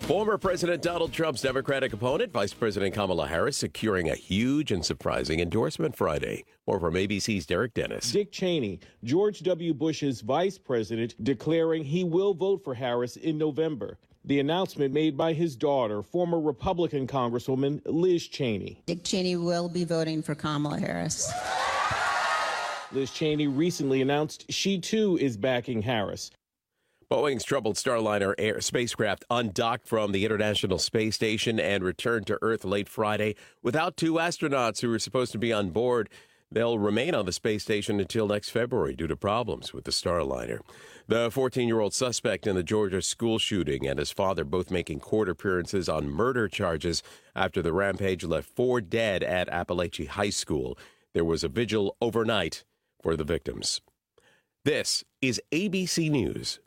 Former President Donald Trump's Democratic opponent, Vice President Kamala Harris, securing a huge and surprising endorsement Friday. More from ABC's Derek Dennis. Dick Cheney, George W. Bush's vice president, declaring he will vote for Harris in November. The announcement made by his daughter, former Republican Congresswoman Liz Cheney. Dick Cheney will be voting for Kamala Harris. Liz Cheney recently announced she, too, is backing Harris. Boeing's troubled Starliner Air spacecraft undocked from the International Space Station and returned to Earth late Friday without two astronauts who were supposed to be on board. They'll remain on the space station until next February due to problems with the Starliner. The 14-year-old suspect in the Georgia school shooting and his father both making court appearances on murder charges after the rampage left 4 dead at Appalachian High School. There was a vigil overnight for the victims. This is ABC News.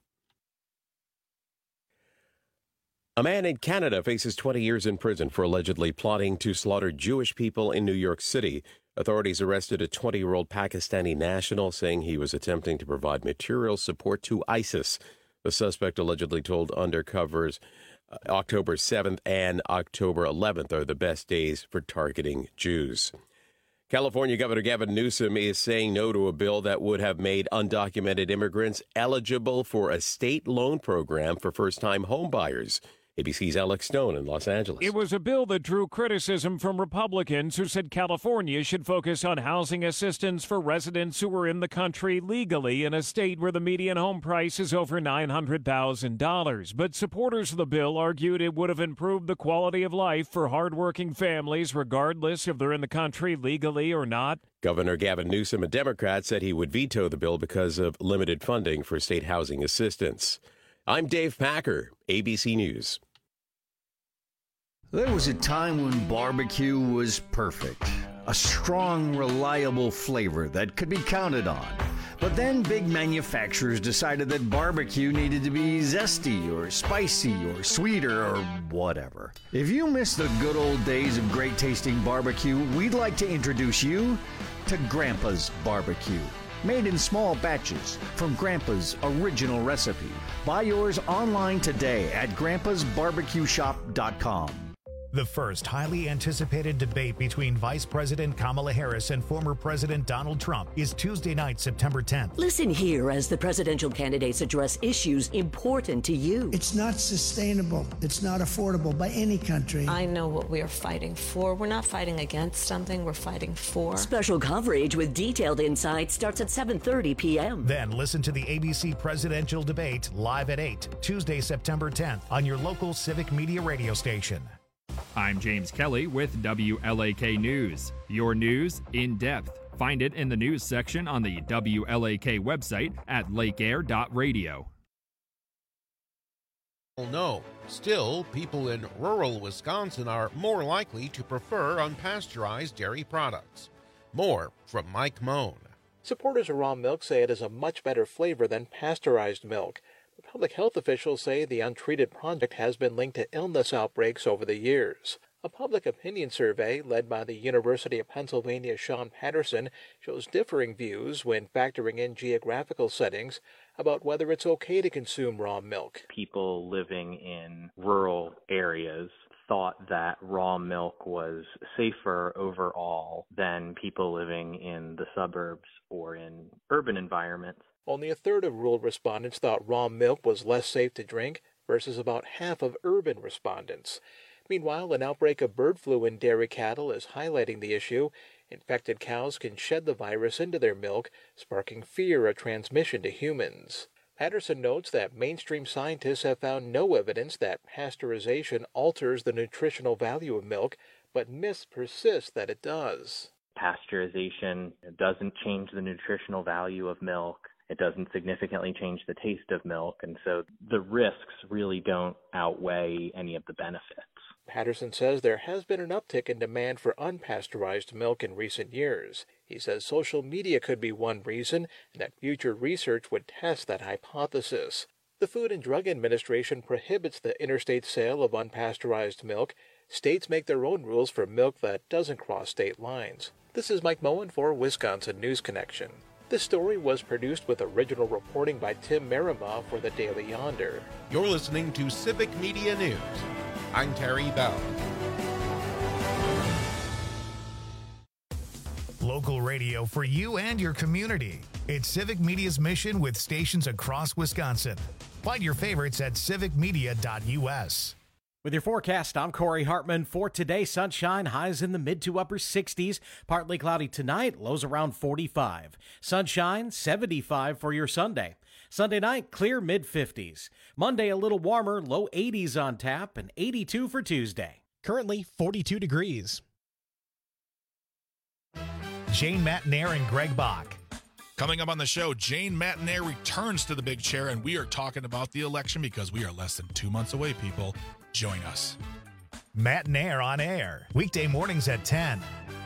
A man in Canada faces 20 years in prison for allegedly plotting to slaughter Jewish people in New York City. Authorities arrested a 20-year-old Pakistani national, saying he was attempting to provide material support to ISIS. The suspect allegedly told undercovers October 7th and October 11th are the best days for targeting Jews. California Governor Gavin Newsom is saying no to a bill that would have made undocumented immigrants eligible for a state loan program for first-time homebuyers. ABC's Alex Stone in Los Angeles. It was a bill that drew criticism from Republicans who said California should focus on housing assistance for residents who are in the country legally in a state where the median home price is over $900,000. But supporters of the bill argued it would have improved the quality of life for hardworking families, regardless if they're in the country legally or not. Governor Gavin Newsom, a Democrat, said he would veto the bill because of limited funding for state housing assistance. I'm Dave Packer, ABC News. There was a time when barbecue was perfect. A strong, reliable flavor that could be counted on. But then big manufacturers decided that barbecue needed to be zesty or spicy or sweeter or whatever. If you miss the good old days of great tasting barbecue, we'd like to introduce you to Grandpa's Barbecue. Made in small batches from Grandpa's original recipe. Buy yours online today at grandpasbarbecueshop.com. The first highly anticipated debate between Vice President Kamala Harris and former President Donald Trump is Tuesday night, September 10th. Listen here as the presidential candidates address issues important to you. It's not sustainable. It's not affordable by any country. I know what we are fighting for. We're not fighting against something. We're fighting for. Special coverage with detailed insights starts at 7:30 p.m. Then listen to the ABC presidential debate live at 8, Tuesday, September 10th on your local civic media radio station. I'm James Kelly with WLAK News. Your news in depth. Find it in the news section on the WLAK website at lakeair.radio. No, still, people in rural Wisconsin are more likely to prefer unpasteurized dairy products. More from Mike Moan. Supporters of raw milk say it has a much better flavor than pasteurized milk. Public health officials say the untreated product has been linked to illness outbreaks over the years. A public opinion survey led by the University of Pennsylvania's Sean Patterson shows differing views when factoring in geographical settings about whether it's okay to consume raw milk. People living in rural areas thought that raw milk was safer overall than people living in the suburbs or in urban environments. Only a third of rural respondents thought raw milk was less safe to drink versus about half of urban respondents. Meanwhile, an outbreak of bird flu in dairy cattle is highlighting the issue. Infected cows can shed the virus into their milk, sparking fear of transmission to humans. Patterson notes that mainstream scientists have found no evidence that pasteurization alters the nutritional value of milk, but myths persist that it does. Pasteurization doesn't change the nutritional value of milk. It doesn't significantly change the taste of milk, and so the risks really don't outweigh any of the benefits. Patterson says there has been an uptick in demand for unpasteurized milk in recent years. He says social media could be one reason, and that future research would test that hypothesis. The Food and Drug Administration prohibits the interstate sale of unpasteurized milk. States make their own rules for milk that doesn't cross state lines. This is Mike Moen for Wisconsin News Connection. This story was produced with original reporting by Tim Merima for the Daily Yonder. You're listening to Civic Media News. I'm Terry Bell. Local radio for you and your community. It's Civic Media's mission with stations across Wisconsin. Find your favorites at civicmedia.us. With your forecast, I'm Corey Hartman. For today, sunshine, highs in the mid to upper 60s. Partly cloudy tonight, lows around 45. Sunshine, 75 for your Sunday. Sunday night, clear mid-50s. Monday, a little warmer, low 80s on tap, and 82 for Tuesday. Currently 42 degrees. Jane Matenaer and Greg Bach. Coming up on the show, Jane Matenaer returns to the big chair, and we are talking about the election because we are less than 2 months away, people. Join us. Matenaer on air, weekday mornings at 10.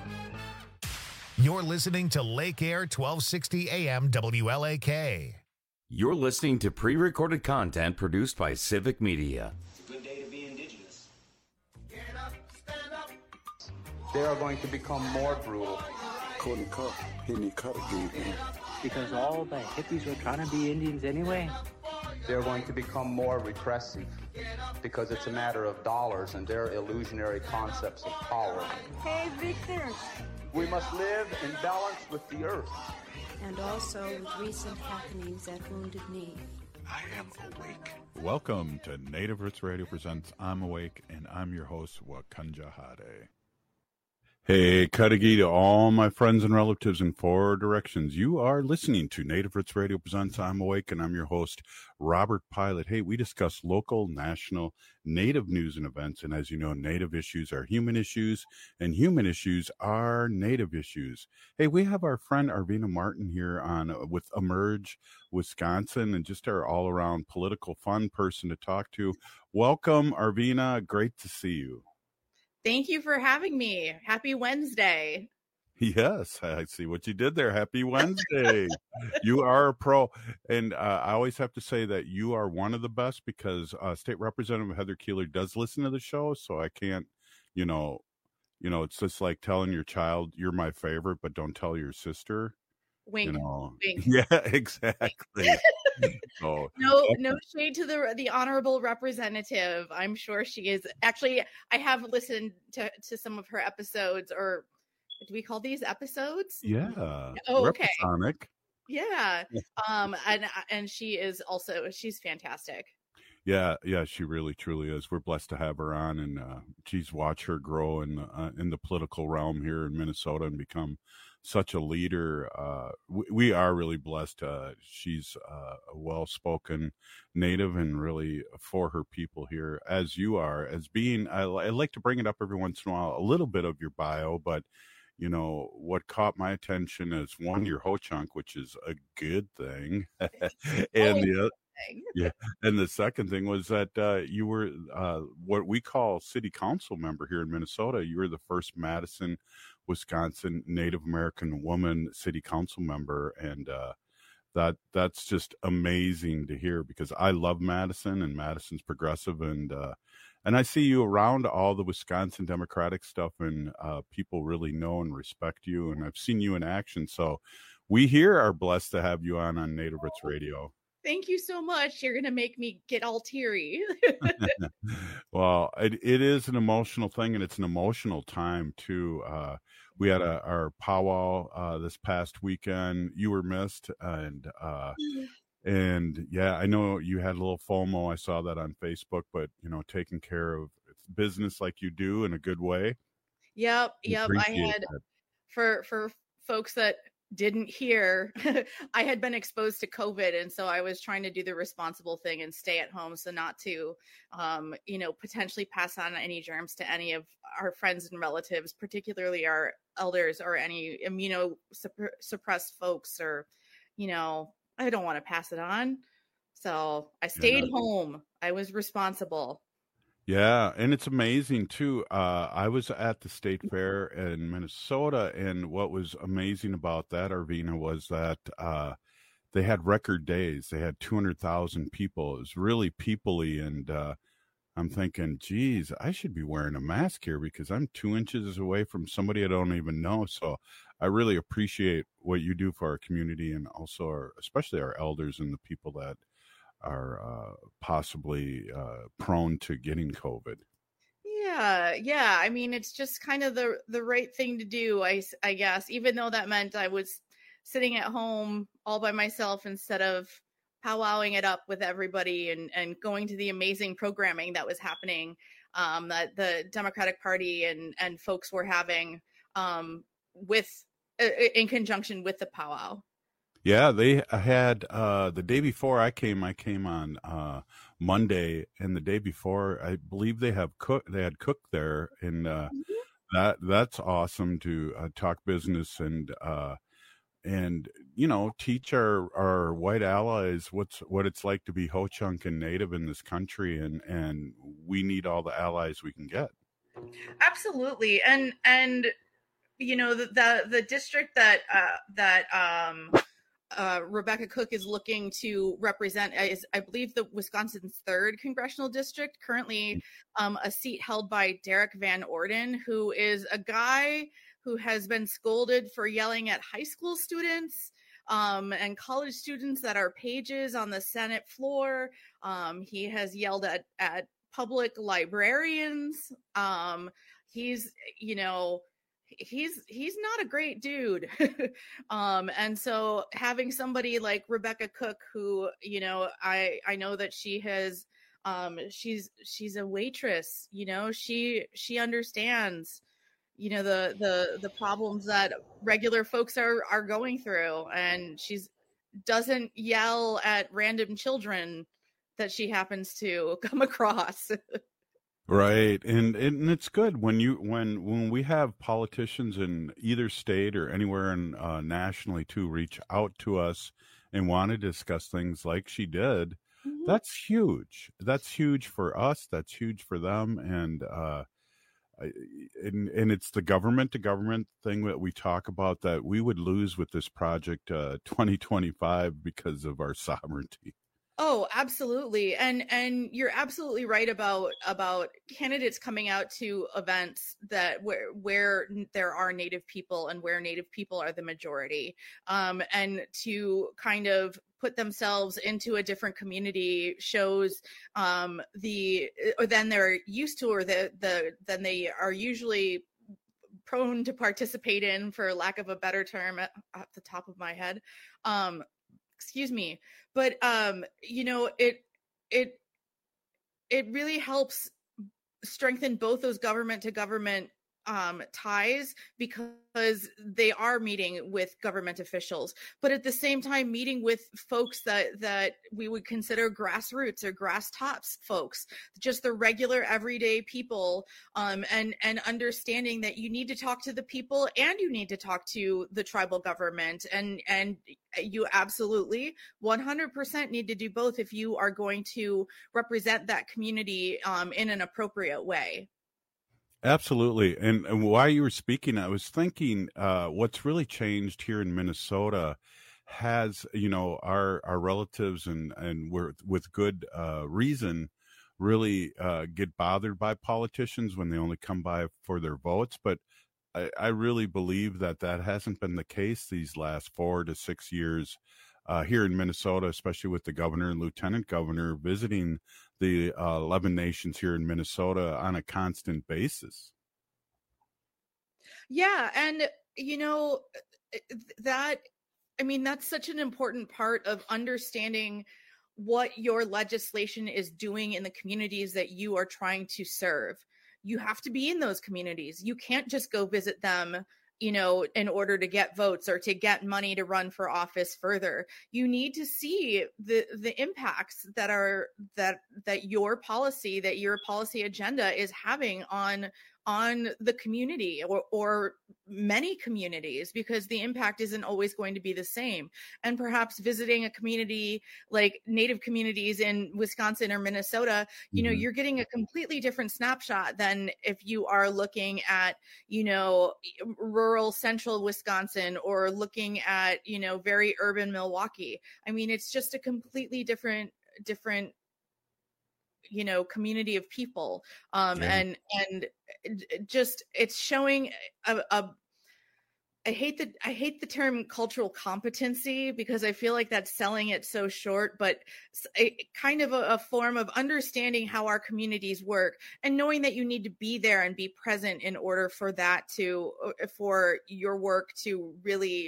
You're listening to Lake Air 1260 AM WLAK. You're listening to pre-recorded content produced by Civic Media. It's a good day to be indigenous. Get up, stand up. They are going to become more brutal. Couldn't cut. He didn't cut again. Because all the hippies were trying to be Indians anyway. They're going to become more repressive because it's a matter of dollars and their illusionary concepts of power. Hey, Victor. We must live in balance with the earth. And also with recent happenings at Wounded Knee. I am awake. Welcome to Native Roots Radio presents I'm Awake, and I'm your host, Wakanja Hade. Hey, Cudahy to all my friends and relatives in 4 directions. You are listening to Native Roots Radio presents I'm Awake, and I'm your host, Robert Pilot. Hey, we discuss local, national, Native news and events, and as you know, Native issues are human issues, and human issues are Native issues. Hey, we have our friend Arvina Martin here on with Emerge Wisconsin, and just our all-around political fun person to talk to. Welcome, Arvina. Great to see you. Thank you for having me. Happy Wednesday. Yes, I see what you did there. Happy Wednesday. You are a pro. And I always have to say that you are one of the best because State Representative Heather Keeler does listen to the show. So I can't, it's just like telling your child, you're my favorite, but don't tell your sister. Wink. Wink. Yeah, exactly. So, no shade to the honorable representative. I'm sure she is. Actually, I have listened to some of her episodes, or do we call these episodes? Yeah. Oh, okay. Represonic. Yeah. And she is also, she's fantastic. Yeah, she really truly is. We're blessed to have her on, and geez, watch her grow in the political realm here in Minnesota and become such a leader. We are really blessed. She's a well-spoken Native and really for her people here, as you are. As being, I like to bring it up every once in a while, a little bit of your bio, but what caught my attention is one, your ho-chunk, which is a good thing, and and the second thing was that you were what we call city council member here in Minnesota. You were the first Madison, Wisconsin Native American woman city council member, and that's just amazing to hear because I love Madison, and Madison's progressive, and I see you around all the Wisconsin Democratic stuff, and people really know and respect you, and I've seen you in action. So we here are blessed to have you on Native Roots Radio. Thank you so much. You're going to make me get all teary. Well, it is an emotional thing, and it's an emotional time, too. We had our powwow this past weekend. You were missed, and yeah, I know you had a little FOMO. I saw that on Facebook, but, taking care of business like you do in a good way. Yep. I had, for folks that didn't hear, I had been exposed to COVID, and so I was trying to do the responsible thing and stay at home, so not to potentially pass on any germs to any of our friends and relatives, particularly our elders or any immunosuppressed folks, or I don't want to pass it on, so I stayed home. I was responsible. Yeah, and it's amazing too. I was at the state fair in Minnesota, and what was amazing about that, Arvina, was that they had record days. They had 200,000 people. It was really people-y, and I'm thinking, geez, I should be wearing a mask here because I'm 2 inches away from somebody I don't even know. So I really appreciate what you do for our community, and also especially our elders and the people that are possibly prone to getting COVID. Yeah. I mean, it's just kind of the right thing to do, I guess, even though that meant I was sitting at home all by myself instead of powwowing it up with everybody and going to the amazing programming that was happening, that the Democratic Party and folks were having in conjunction with the powwow. Yeah, they had the day before I came on Monday, and the day before I believe they had Cook there, and that's awesome to talk business and teach our white allies what it's like to be Ho-Chunk and Native in this country, and we need all the allies we can get. Absolutely, and the district that Rebecca Cook is looking to represent is, I believe, the Wisconsin's 3rd congressional district, currently a seat held by Derek Van Orden, who is a guy who has been scolded for yelling at high school students and college students that are pages on the Senate floor. He has yelled at public librarians. He's not a great dude. And so having somebody like Rebecca Cook, who, I know that she has, she's a waitress, she understands, the problems that regular folks are going through, and doesn't yell at random children that she happens to come across. Right. And it's good when we have politicians in either state or anywhere nationally to reach out to us and want to discuss things like she did. Mm-hmm. That's huge. That's huge for us. That's huge for them. And it's the government to government thing that we talk about that we would lose with this project 2025 because of our sovereignty. Oh, absolutely. And you're absolutely right about candidates coming out to events that where there are Native people and where Native people are the majority, and to kind of put themselves into a different community shows than they're used to, or than they are usually prone to participate in, for lack of a better term at the top of my head. Excuse me. But, it really helps strengthen both those government to government ties, because they are meeting with government officials, but at the same time meeting with folks that we would consider grassroots or grass tops folks, just the regular everyday people, and understanding that you need to talk to the people and you need to talk to the tribal government, and you absolutely 100% need to do both if you are going to represent that community in an appropriate way. Absolutely. And while you were speaking, I was thinking what's really changed here in Minnesota has, our relatives and we're with good reason really get bothered by politicians when they only come by for their votes. But I really believe that hasn't been the case these last 4 to 6 years here in Minnesota, especially with the governor and lieutenant governor visiting the 11 nations here in Minnesota on a constant basis. Yeah. And, that's such an important part of understanding what your legislation is doing in the communities that you are trying to serve. You have to be in those communities. You can't just go visit them, in order to get votes or to get money to run for office further. You need to see the impacts that your policy agenda is having on the community or many communities, because the impact isn't always going to be the same. And perhaps visiting a community like Native communities in Wisconsin or Minnesota, you're getting a completely different snapshot than if you are looking at, rural central Wisconsin or looking at, very urban Milwaukee. It's just a completely different community of people. And just, it's showing I hate the term cultural competency, because I feel like that's selling it so short, but kind of a form of understanding how our communities work and knowing that you need to be there and be present in order for for your work to really,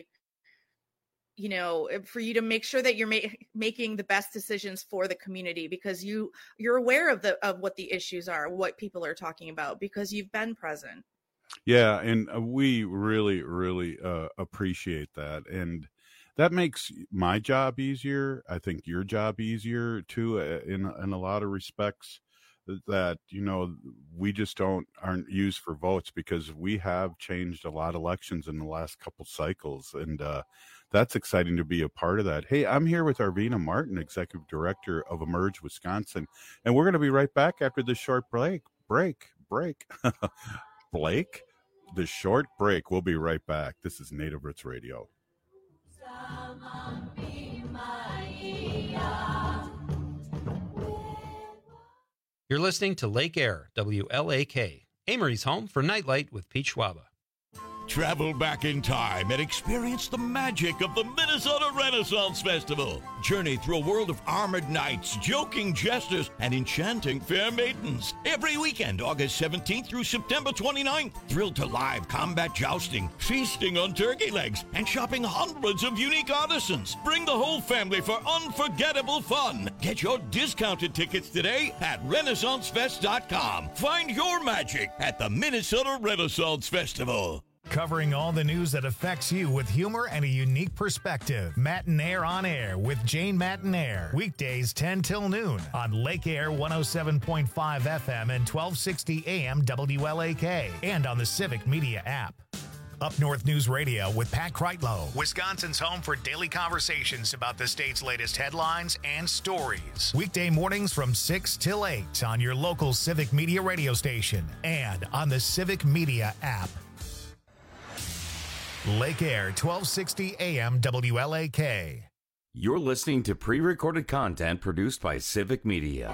for you to make sure that you're making the best decisions for the community, because you're aware of what the issues are, what people are talking about, because you've been present. Yeah, and we really, really appreciate that. And that makes my job easier. I think your job easier, too, in a lot of respects, that, we just aren't used for votes, because we have changed a lot of elections in the last couple cycles. And that's exciting to be a part of that. Hey, I'm here with Arvina Martin, Executive Director of Emerge Wisconsin. And we're going to be right back after this short break. Blake, the short break. We'll be right back. This is Native Roots Radio. You're listening to Lake Air, WLAK, Amory's home for Nightlight with Pete Schwaba. Travel back in time and experience the magic of the Minnesota Renaissance Festival. Journey through a world of armored knights, joking jesters, and enchanting fair maidens. Every weekend, August 17th through September 29th. Thrilled to live combat jousting, feasting on turkey legs, and shopping hundreds of unique artisans. Bring the whole family for unforgettable fun. Get your discounted tickets today at RenaissanceFest.com. Find your magic at the Minnesota Renaissance Festival. Covering all the news that affects you with humor and a unique perspective. Matinaire on Air with Jane Matinaire. Weekdays 10 till noon on Lake Air 107.5 FM and 1260 AM WLAK. And on the Civic Media app. Up North News Radio with Pat Kreitlow, Wisconsin's home for daily conversations about the state's latest headlines and stories. Weekday mornings from 6 till 8 on your local Civic Media radio station and on the Civic Media app. Lake Air, 1260 AM WLAK. You're listening to pre-recorded content produced by Civic Media.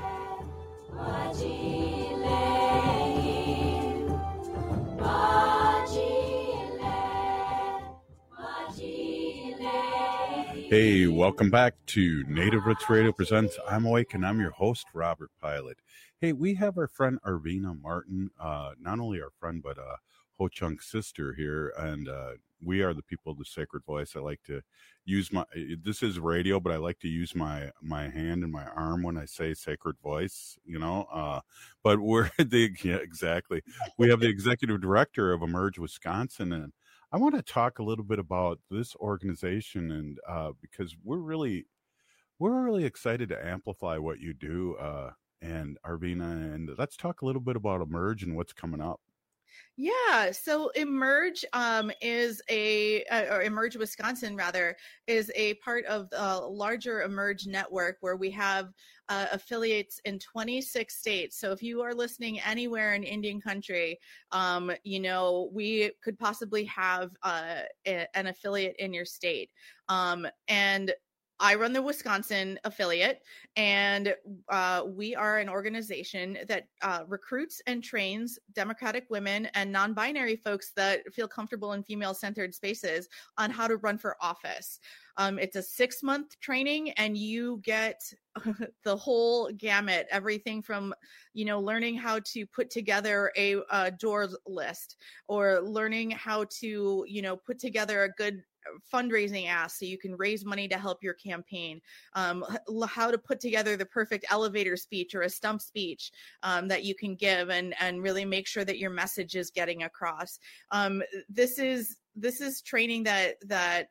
Hey, welcome back to Native Roots Radio Presents I'm Awake, and I'm your host, Robert Pilot. Hey, we have our friend Arvina Martin, not only our friend, but Ho Chunk's sister here, and we are the people of the sacred voice. I like to use this is radio, but I like to use my hand and my arm when I say sacred voice, but we're exactly. We have the executive director of Emerge Wisconsin, and I want to talk a little bit about this organization, and because we're really excited to amplify what you do, and Arvina, and let's talk a little bit about Emerge and what's coming up. Yeah, so Emerge or Emerge Wisconsin rather, is a part of the larger Emerge network where we have affiliates in 26 states. So if you are listening anywhere in Indian country, we could possibly have an affiliate in your state. And I run the Wisconsin affiliate, and we are an organization that recruits and trains Democratic women and non-binary folks that feel comfortable in female-centered spaces on how to run for office. It's a 6-month training, and you get the whole gamut, everything from, learning how to put together a doors list, or learning how to, put together a good fundraising ask so you can raise money to help your campaign, how to put together the perfect elevator speech or a stump speech that you can give and really make sure that your message is getting across. This is training that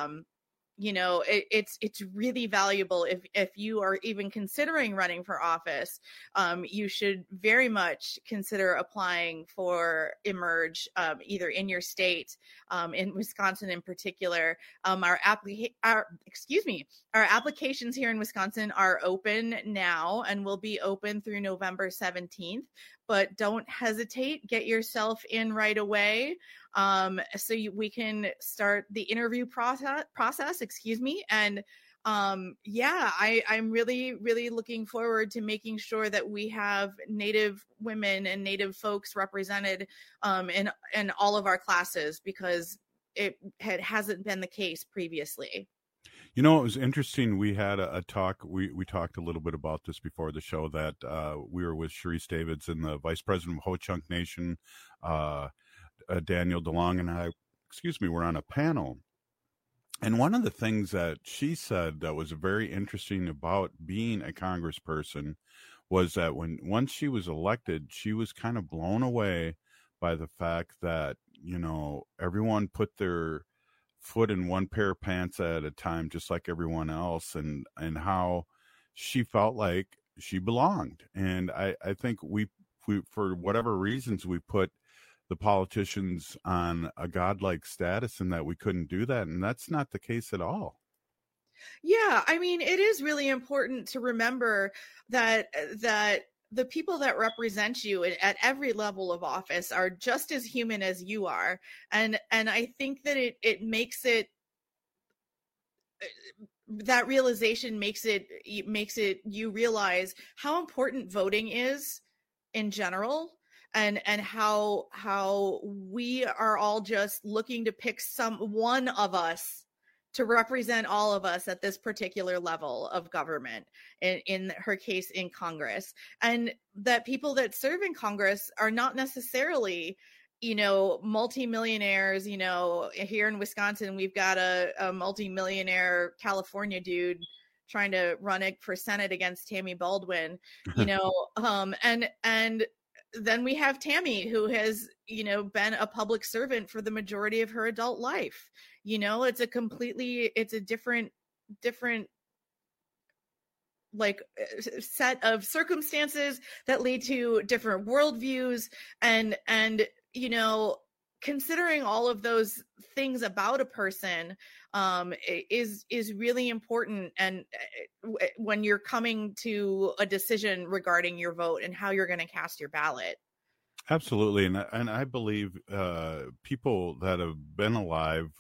it's really valuable. If you are even considering running for office, you should very much consider applying for Emerge, either in your state, in Wisconsin in particular. Our applications here in Wisconsin are open now and will be open through November 17th. But don't hesitate, get yourself in right away, so we can start the interview process, and I'm really, really looking forward to making sure that we have Native women and Native folks represented in all of our classes, because it hasn't been the case previously. You know, it was interesting. We had a talk. We talked a little bit about this before the show, that we were with Sharice Davids and the vice president of Ho-Chunk Nation, Daniel DeLong, and I, were on a panel. And one of the things that she said that was very interesting about being a congressperson was that once she was elected, she was kind of blown away by the fact that, you know, everyone put their foot in one pair of pants at a time, just like everyone else, and how she felt like she belonged. And I think we for whatever reasons, we put the politicians on a godlike status, and that we couldn't do that. And that's not the case at all. Yeah, I mean, it is really important to remember that the people that represent you at every level of office are just as human as you are. And I think that it makes it, that realization makes it you realize how important voting is in general, and how we are all just looking to pick one of us to represent all of us at this particular level of government, in her case, in Congress. And that people that serve in Congress are not necessarily, you know, multimillionaires. You know, here in Wisconsin, we've got a multimillionaire California dude trying to run it for Senate against Tammy Baldwin, you know, and then we have Tammy, who has, you know, been a public servant for the majority of her adult life. You know, it's a different like set of circumstances that lead to different worldviews, and you know, considering all of those things about a person is really important, and when you're coming to a decision regarding your vote and how you're going to cast your ballot. Absolutely. And I believe people that have been alive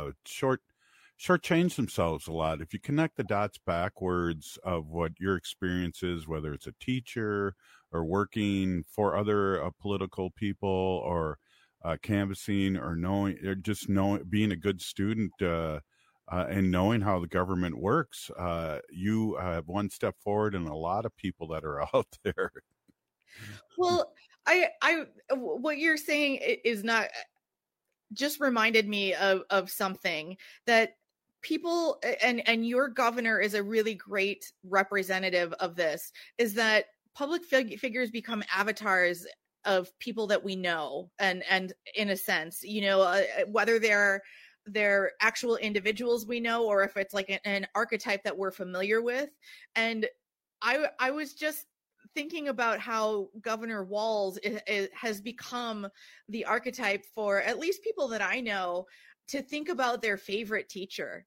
shortchange themselves a lot. If you connect the dots backwards of what your experience is, whether it's a teacher or working for other political people, or canvassing, or being a good student, and knowing how the government works, you have one step forward in a lot of people that are out there. Well, I what you're saying is not just reminded me of something that people, and your governor is a really great representative of this, is that public figures become avatars of people that we know, and in a sense, you know, whether they're actual individuals we know, or if it's like an archetype that we're familiar with. And I was just thinking about how Governor Walz has become the archetype for at least people that I know to think about their favorite teacher.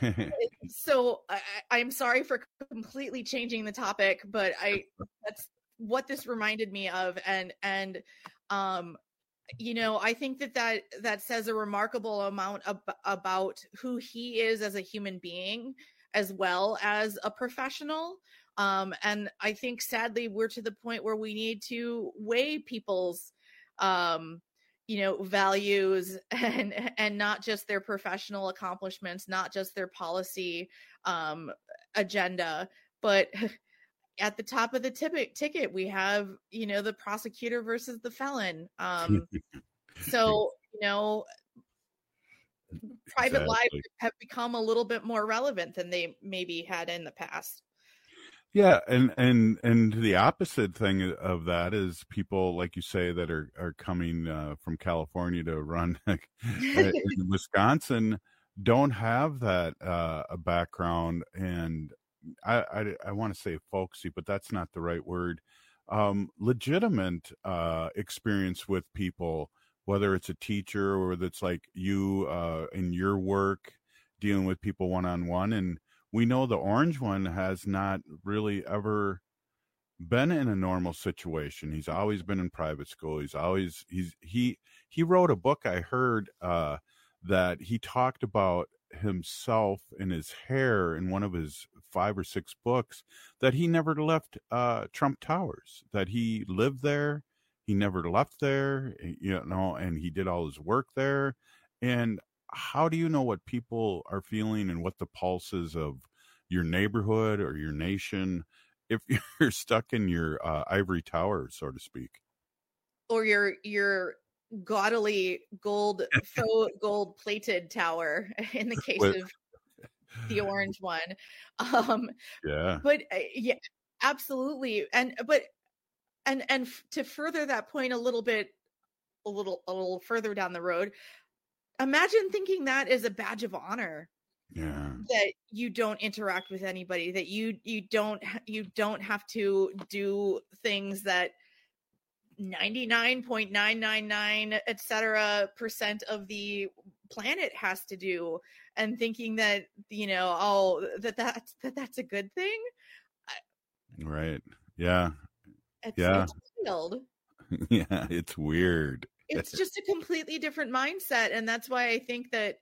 So I'm sorry for completely changing the topic, but that's what this reminded me of. And you know, I think that says a remarkable amount about who he is as a human being, as well as a professional. And I think, sadly, we're to the point where we need to weigh people's, you know, values, and not just their professional accomplishments, not just their policy agenda, but at the top of the ticket, we have, you know, the prosecutor versus the felon. So, you know, private lives have become a little bit more relevant than they maybe had in the past. Yeah, and the opposite thing of that is people, like you say, that are coming from California to run in Wisconsin don't have that background, and I want to say folksy, but that's not the right word. Legitimate experience with people, whether it's a teacher or that's like you in your work dealing with people one-on-one. And we know the orange one has not really ever been in a normal situation. He's always been in private school. He wrote a book. I heard that he talked about himself and his hair in one of his 5 or 6 books that he never left Trump Towers, that he lived there. He never left there, and he did all his work there. And how do you know what people are feeling and what the pulse is of your neighborhood or your nation if you're stuck in your ivory tower, so to speak? Or your gaudily gold plated tower in the case of the orange one. But yeah, absolutely. And to further that point a little further down the road, imagine thinking that is a badge of honor. Yeah. That you don't interact with anybody, that you don't have to do things that 99.999 etc% of the planet has to do, and thinking that that's a good thing. Right. Yeah. It's wild. Yeah, it's weird. It's just a completely different mindset, and that's why I think that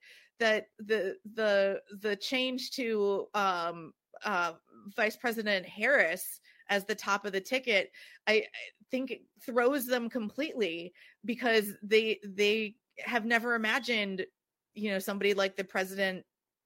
the change to Vice President Harris as the top of the ticket, I think it throws them completely, because they have never imagined, somebody like the president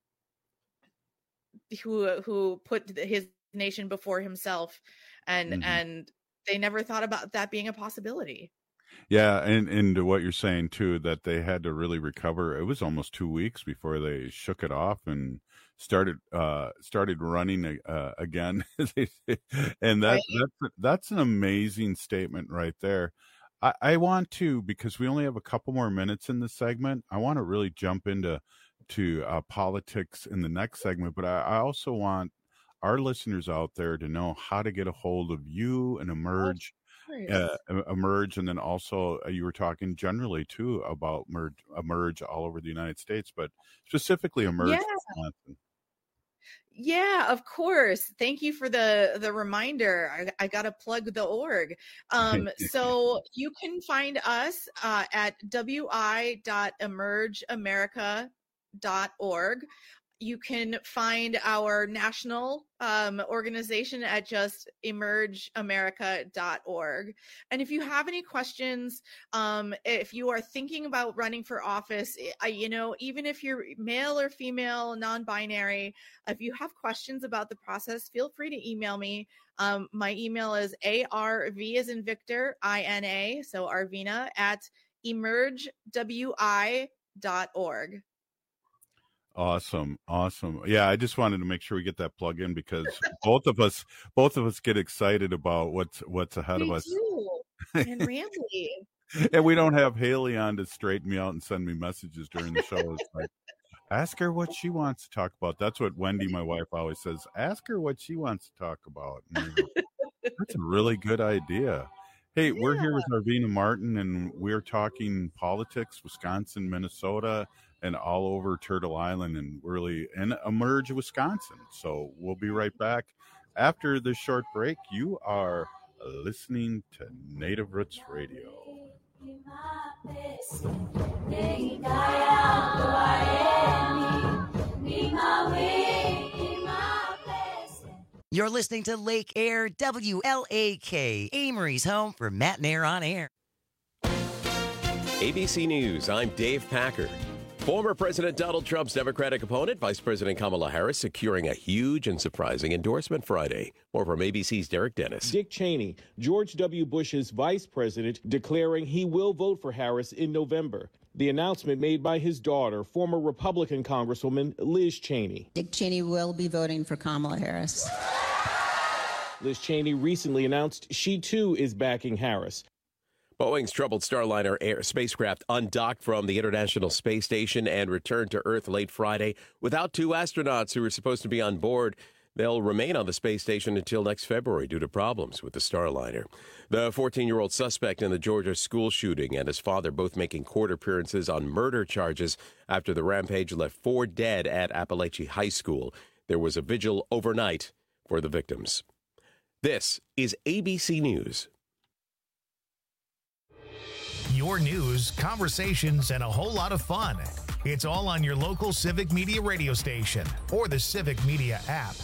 who put his nation before himself, and they never thought about that being a possibility. Yeah, and what you're saying too, that they had to really recover. It was almost 2 weeks before they shook it off and started running again. And that's an amazing statement right there. I want to, because we only have a couple more minutes in this segment, I want to really jump into politics in the next segment, but I also want our listeners out there to know how to get a hold of you and Emerge. Emerge, and then also you were talking generally too about Emerge all over the United States, but specifically Emerge Wisconsin. Yeah, of course. Thank you for the reminder. I got to plug the org. So you can find us at wi.emergeamerica.org. You can find our national organization at just emergeamerica.org. And if you have any questions, if you are thinking about running for office, even if you're male or female, non-binary, if you have questions about the process, feel free to email me. My email is ARV as in Victor, INA, so Arvina, at emergewi.org. Awesome. Yeah, I just wanted to make sure we get that plug in, because both of us get excited about what's ahead of us. And rambly. And we don't have Haley on to straighten me out and send me messages during the show. It's like, ask her what she wants to talk about. That's what Wendy, my wife, always says. Ask her what she wants to talk about. That's a really good idea. Hey, we're here with Arvina Martin, and we're talking politics, Wisconsin, Minnesota, and all over Turtle Island, and really in Emerge, Wisconsin. So we'll be right back after this short break. You are listening to Native Roots Radio. You're listening to Lake Air, WLAK, Amory's home for Matt and Air on Air. ABC News, I'm Dave Packer. Former President Donald Trump's Democratic opponent, Vice President Kamala Harris, securing a huge and surprising endorsement Friday. More from ABC's Derek Dennis. Dick Cheney, George W. Bush's vice president, declaring he will vote for Harris in November. The announcement made by his daughter, former Republican Congresswoman Liz Cheney. Dick Cheney will be voting for Kamala Harris. Liz Cheney recently announced she, too, is backing Harris. Boeing's troubled Starliner Air spacecraft undocked from the International Space Station and returned to Earth late Friday without 2 astronauts who were supposed to be on board. They'll remain on the space station until next February due to problems with the Starliner. The 14-year-old suspect in the Georgia school shooting and his father both making court appearances on murder charges after the rampage left 4 dead at Appalachia High School. There was a vigil overnight for the victims. This is ABC News. Your news, conversations, and a whole lot of fun. It's all on your local Civic Media radio station or the Civic Media app.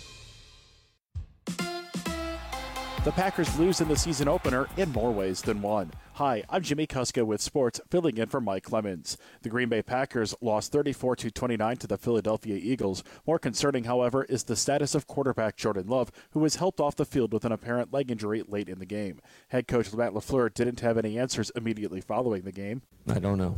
The Packers lose in the season opener in more ways than one. Hi, I'm Jimmy Kuska with sports, filling in for Mike Clemens. The Green Bay Packers lost 34-29 to the Philadelphia Eagles. More concerning, however, is the status of quarterback Jordan Love, who was helped off the field with an apparent leg injury late in the game. Head coach Matt LaFleur didn't have any answers immediately following the game. I don't know.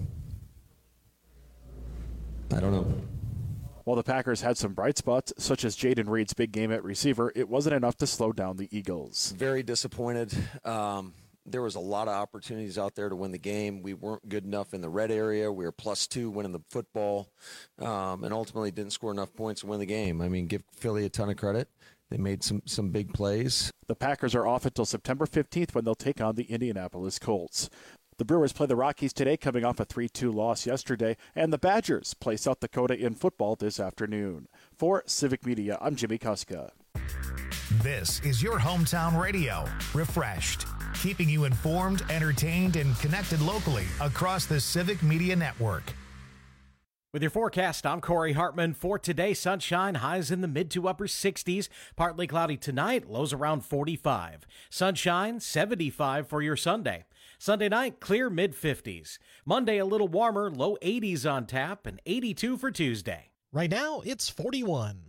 While the Packers had some bright spots, such as Jaden Reed's big game at receiver, it wasn't enough to slow down the Eagles. Very disappointed. There was a lot of opportunities out there to win the game. We weren't good enough in the red area. We were +2 winning the football, and ultimately didn't score enough points to win the game. I mean, give Philly a ton of credit. They made some big plays. The Packers are off until September 15th when they'll take on the Indianapolis Colts. The Brewers play the Rockies today, coming off a 3-2 loss yesterday, and the Badgers play South Dakota in football this afternoon. For Civic Media, I'm Jimmy Kuska. This is your hometown radio, refreshed, keeping you informed, entertained, and connected locally across the Civic Media Network. With your forecast, I'm Corey Hartman. For today, sunshine, highs in the mid to upper 60s. Partly cloudy tonight, lows around 45. Sunshine, 75 for your Sunday. Sunday night, clear mid-50s. Monday, a little warmer, low 80s on tap, and 82 for Tuesday. Right now, it's 41.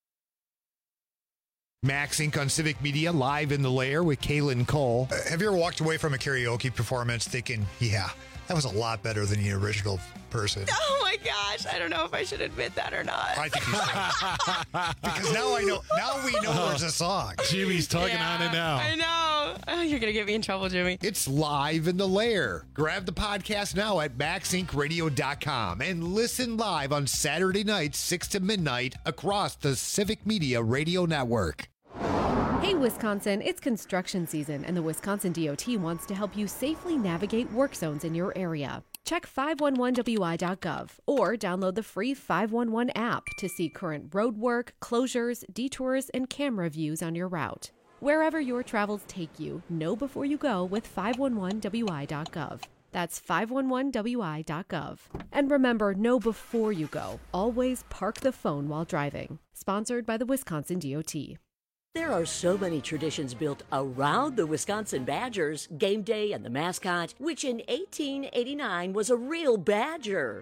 Max Inc. on Civic Media, live in the lair with Kaylin Cole. Have you ever walked away from a karaoke performance thinking, yeah, that was a lot better than the original person? Oh my gosh, I don't know if I should admit that or not. I think you should. Because now we know there's a song. Jimmy's talking on it now. I know. Oh, you're going to get me in trouble, Jimmy. It's live in the lair. Grab the podcast now at maxincradio.com and listen live on Saturday nights, 6 to midnight, across the Civic Media Radio Network. Hey, Wisconsin, it's construction season, and the Wisconsin DOT wants to help you safely navigate work zones in your area. Check 511wi.gov or download the free 511 app to see current road work, closures, detours, and camera views on your route. Wherever your travels take you, know before you go with 511wi.gov. That's 511wi.gov. And remember, know before you go. Always park the phone while driving. Sponsored by the Wisconsin DOT. There are so many traditions built around the Wisconsin Badgers, game day and the mascot, which in 1889 was a real badger.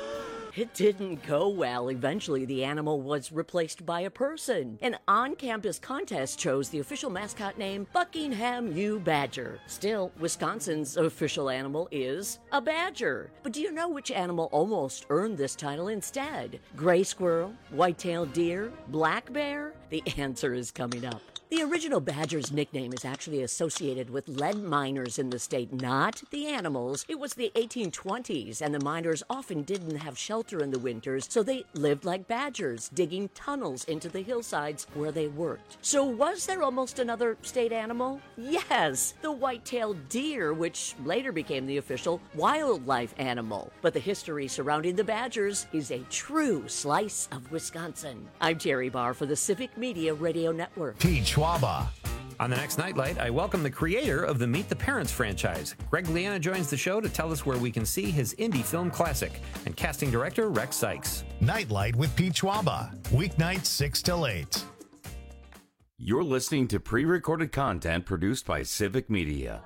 It didn't go well. Eventually, the animal was replaced by a person. An on-campus contest chose the official mascot name Buckingham U. Badger. Still, Wisconsin's official animal is a badger. But do you know which animal almost earned this title instead? Gray squirrel, white-tailed deer, black bear? The answer is coming up. The original badger's nickname is actually associated with lead miners in the state, not the animals. It was the 1820s, and the miners often didn't have shelter in the winters, so they lived like badgers, digging tunnels into the hillsides where they worked. So was there almost another state animal? Yes, the white-tailed deer, which later became the official wildlife animal. But the history surrounding the badgers is a true slice of Wisconsin. I'm Terry Barr for the Civic Media Radio Network. Schwaba. On the next Nightlight, I welcome the creator of the Meet the Parents franchise. Greg Liana joins the show to tell us where we can see his indie film classic, and casting director Rex Sykes. Nightlight with Pete Schwaba, weeknights 6 till 8. You're listening to pre-recorded content produced by Civic Media.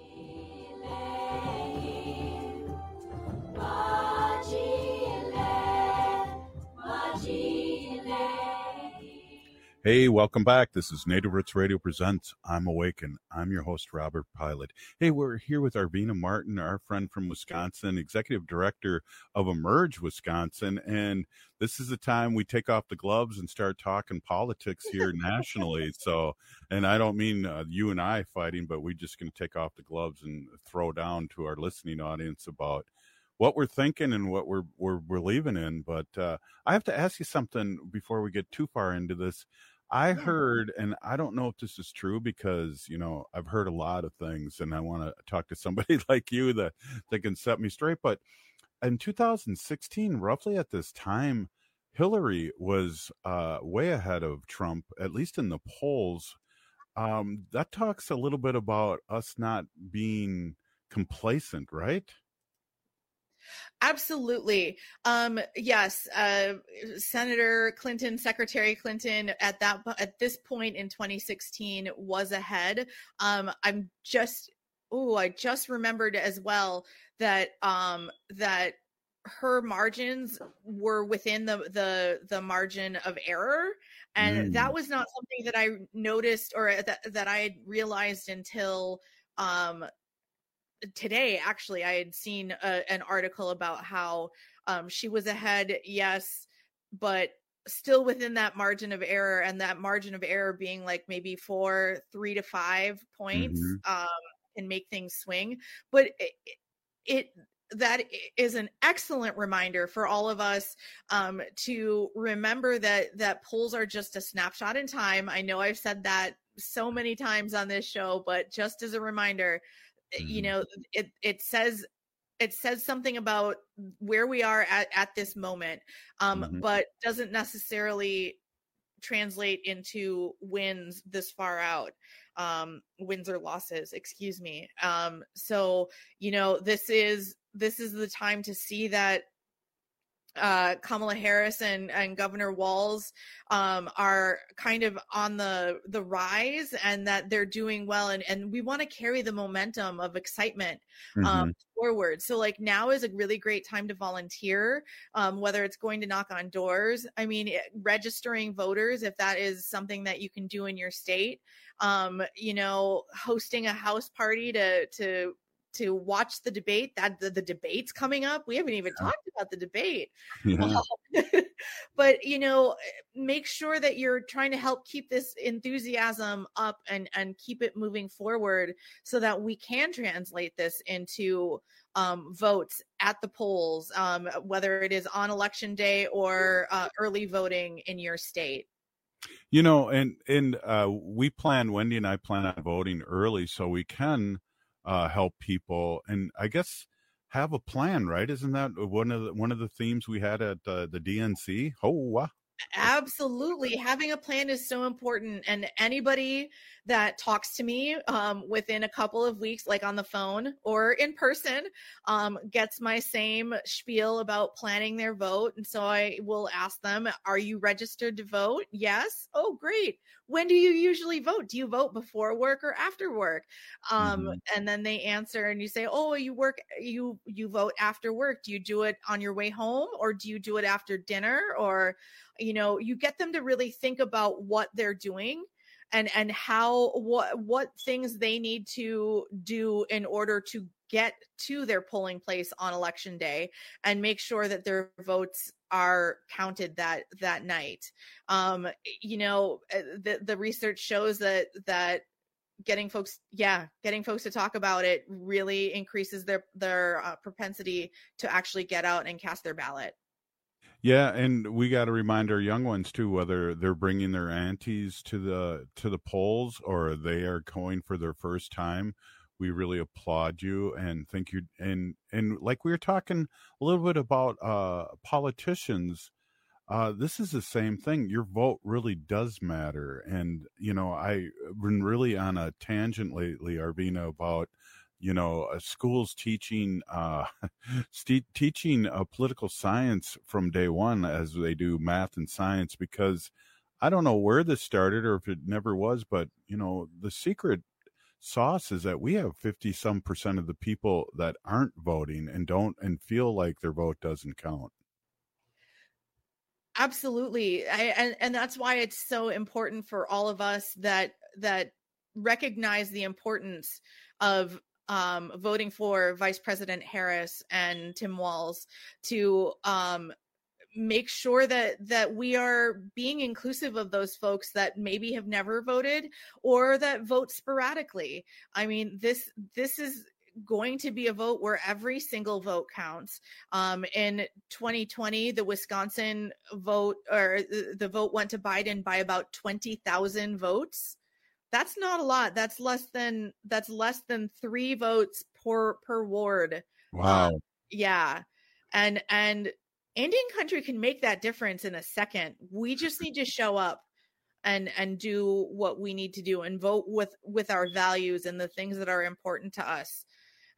Hey, welcome back. This is Native Roots Radio Presents I'm Awake, and I'm your host, Robert Pilot. Hey, we're here with Arvina Martin, our friend from Wisconsin, Executive Director of Emerge Wisconsin, and this is the time we take off the gloves and start talking politics here nationally. So, and I don't mean you and I fighting, but we're just going to take off the gloves and throw down to our listening audience about what we're thinking and what we're believing in. But I have to ask you something before we get too far into this. I heard, and I don't know if this is true because, you know, I've heard a lot of things and I want to talk to somebody like you that can set me straight. But in 2016, roughly at this time, Hillary was way ahead of Trump, at least in the polls. That talks a little bit about us not being complacent, right? Absolutely. Yes. Senator Clinton, Secretary Clinton at this point in 2016 was ahead. I just remembered as well that her margins were within the margin of error. And that was not something that I noticed or that I had realized until today. Actually, I had seen an article about how she was ahead, yes, but still within that margin of error, and that margin of error being like maybe 3 to 5 points can make things swing. But that is an excellent reminder for all of us to remember that polls are just a snapshot in time. I know I've said that so many times on this show, but just as a reminder, you know, it says something about where we are at this moment, but doesn't necessarily translate into wins this far out, wins or losses, excuse me. So, you know, this is the time to see that Kamala Harris and Governor Walz are kind of on the rise, and that they're doing well, and we want to carry the momentum of excitement forward. So like now is a really great time to volunteer, whether it's going to knock on doors. I mean, registering voters, if that is something that you can do in your state, you know, hosting a house party to watch the debate. That the debate's coming up. We haven't even talked about the debate. But, you know, make sure that you're trying to help keep this enthusiasm up and keep it moving forward so that we can translate this into votes at the polls, whether it is on election day or early voting in your state. You know, and Wendy and I plan on voting early so we can help people, and I guess have a plan, right? Isn't that one of the themes we had at the DNC? Absolutely. Having a plan is so important. And anybody that talks to me within a couple of weeks, like on the phone or in person, gets my same spiel about planning their vote. And so I will ask them, are you registered to vote? Yes. Oh, great. When do you usually vote? Do you vote before work or after work? And then they answer and you say, oh, you vote after work. Do you do it on your way home, or do you do it after dinner? Or, you know, you get them to really think about what they're doing and what things they need to do in order to get to their polling place on election day, and make sure that their votes are counted that night. You know, the research shows that getting folks to talk about it really increases their propensity to actually get out and cast their ballot. Yeah, and we got to remind our young ones too, whether they're bringing their aunties to the polls or they are going for their first time. We really applaud you and thank you. And like we were talking a little bit about politicians, this is the same thing. Your vote really does matter. And, you know, I've been really on a tangent lately, Arvina, about, you know, schools teaching political science from day one as they do math and science, because I don't know where this started or if it never was, but, you know, the secret sauce is that we have 50% of the people that aren't voting and feel like their vote doesn't count. Absolutely. And that's why it's so important for all of us that recognize the importance of voting for Vice President Harris and Tim Walz to make sure that we are being inclusive of those folks that maybe have never voted or that vote sporadically. I mean, this is going to be a vote where every single vote counts. In 2020, the Wisconsin vote, or the vote went to Biden by about 20,000 votes. That's not a lot. That's less than 3 votes per ward. Wow. Yeah. And Indian Country can make that difference in a second. We just need to show up and do what we need to do and vote with our values and the things that are important to us.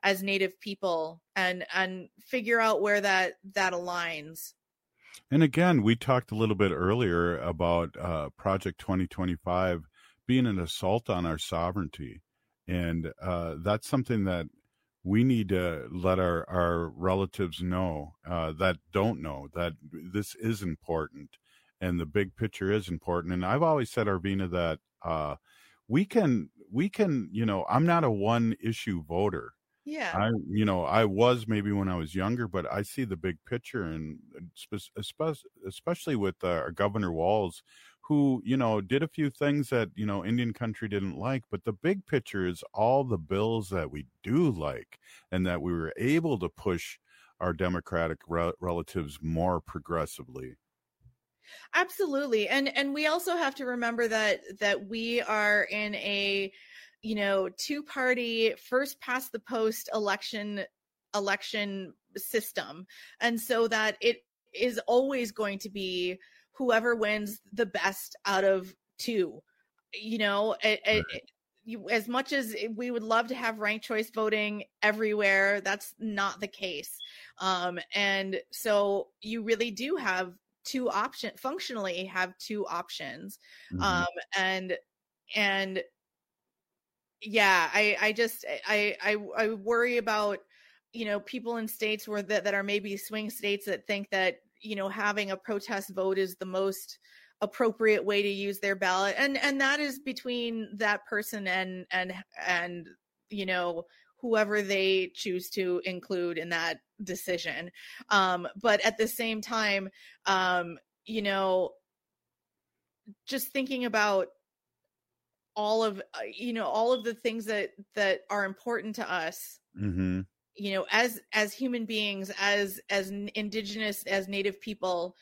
Native people and figure out where that aligns. And again, we talked a little bit earlier about Project 2025 being an assault on our sovereignty. And that's something that we need to let our relatives know that don't know that this is important and the big picture is important. And I've always said, Arvina, that we can, I'm not a one issue voter. Yeah. I was maybe when I was younger, but I see the big picture, and especially with our Governor Walz, who, did a few things that, Indian country didn't like, but the big picture is all the bills that we do like, and that we were able to push our Democratic relatives more progressively. Absolutely. And we also have to remember that we are in a, two-party first past the post election system. And so that it is always going to be whoever wins the best out of two. As much as we would love to have ranked choice voting everywhere, that's not the case. And so you really do have functionally have two options. Mm-hmm. And yeah, I worry about, people in states where that are maybe swing states that think that, having a protest vote is the most appropriate way to use their ballot. And that is between that person and whoever they choose to include in that decision. But at the same time, just thinking about all of the things that are important to us, mm-hmm. As human beings, as Indigenous, as Native people,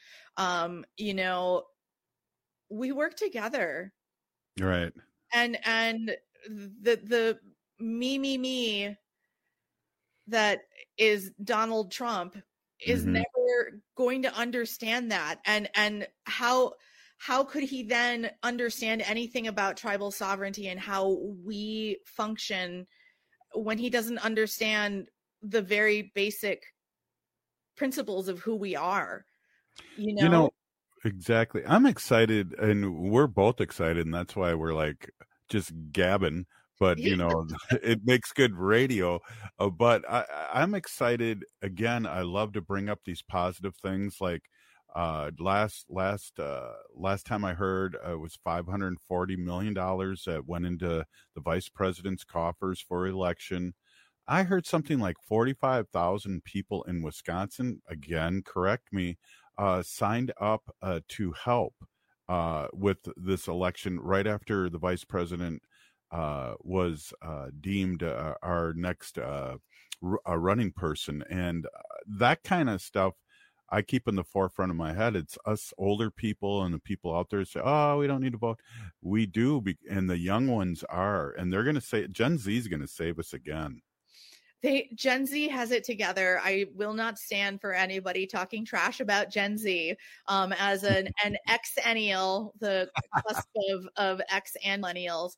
we work together. Right. And the me that is Donald Trump is mm-hmm. never going to understand that. And how could he then understand anything about tribal sovereignty and how we function when he doesn't understand the very basic principles of who we are? Exactly. I'm excited, and we're both excited, and that's why we're like just gabbing. But it makes good radio. But I'm excited again. I love to bring up these positive things. Like last time I heard, it was $540 million that went into the vice president's coffers for election. I heard something like 45,000 people in Wisconsin, again, correct me, signed up to help with this election right after the vice president was deemed our next running person. And that kind of stuff I keep in the forefront of my head. It's us older people and the people out there say, oh, we don't need to vote. We do. And the young ones are, and they're going to say, Gen Z is going to save us again. Gen Z has it together. I will not stand for anybody talking trash about Gen Z. As an Xennial, the cusp of X and millennials.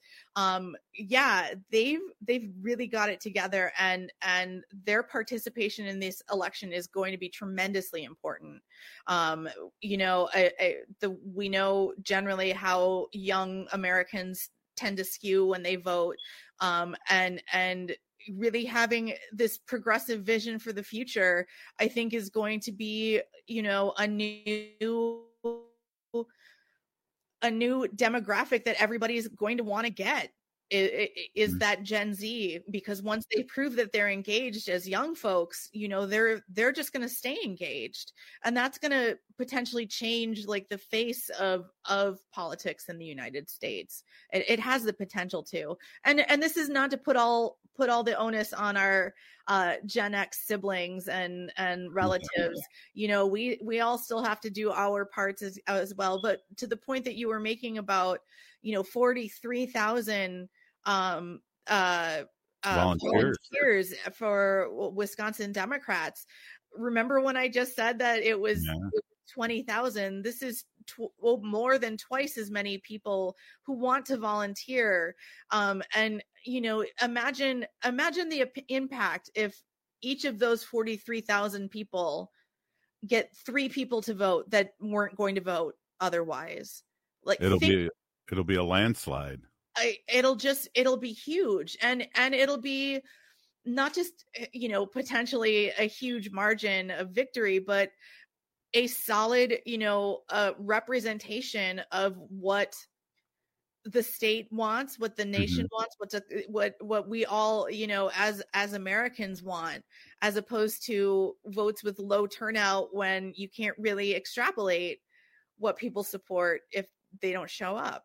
They've really got it together, and their participation in this election is going to be tremendously important. We know generally how young Americans tend to skew when they vote, and really having this progressive vision for the future, I think, is going to be, a new demographic that everybody's going to want to get is that Gen Z, because once they prove that they're engaged as young folks, they're just going to stay engaged, and that's going to potentially change like the face of politics in the United States. It has the potential to, and this is not to put all the onus on our Gen X siblings and relatives. We all still have to do our parts as well. But to the point that you were making about 43,000 volunteers for Wisconsin Democrats. Remember when I just said that it was 20,000? This is more than twice as many people who want to volunteer. And imagine the impact if each of those 43,000 people get 3 people to vote that weren't going to vote otherwise. Like, it'll be a landslide. It'll be huge, and it'll be not just potentially a huge margin of victory, but a solid representation of what the state wants, what the nation wants, what we all as Americans want, as opposed to votes with low turnout when you can't really extrapolate what people support if they don't show up.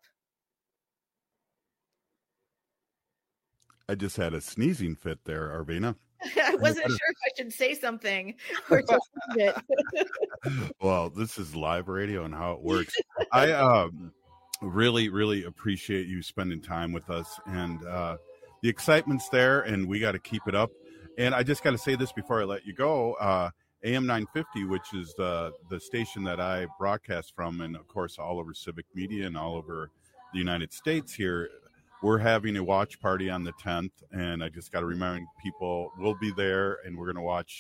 I just had a sneezing fit there, Arvina. I wasn't sure if I should say something or just leave it. Well, this is live radio and how it works. I really, really appreciate you spending time with us, and the excitement's there, and we got to keep it up. And I just got to say this before I let you go. AM 950, which is the station that I broadcast from, and of course all over Civic Media and all over the United States here, we're having a watch party on the 10th, and I just got to remind people we'll be there, and we're going to watch,